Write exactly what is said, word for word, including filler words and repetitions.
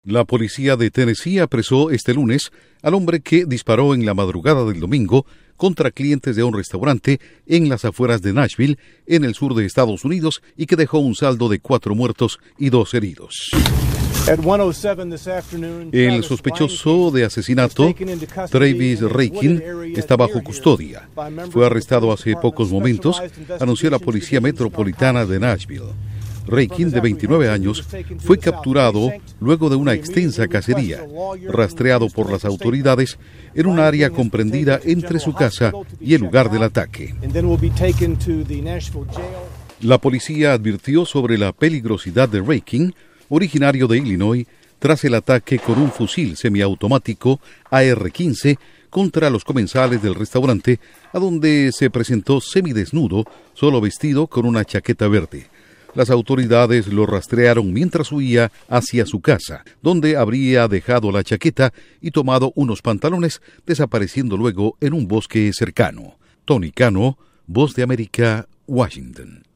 La policía de Tennessee apresó este lunes al hombre que disparó en la madrugada del domingo contra clientes de un restaurante en las afueras de Nashville, en el sur de Estados Unidos, y que dejó un saldo de cuatro muertos y dos heridos. El sospechoso de asesinato, Travis Raikin, está bajo custodia. Fue arrestado hace pocos momentos, anunció la Policía Metropolitana de Nashville. Raikin, de veintinueve años, fue capturado luego de una extensa cacería, rastreado por las autoridades en un área comprendida entre su casa y el lugar del ataque. La policía advirtió sobre la peligrosidad de Raikin, originario de Illinois, tras el ataque con un fusil semiautomático A R quince contra los comensales del restaurante, a donde se presentó semidesnudo, solo vestido con una chaqueta verde. Las autoridades lo rastrearon mientras huía hacia su casa, donde habría dejado la chaqueta y tomado unos pantalones, desapareciendo luego en un bosque cercano. Tony Cano, Voz de América, Washington.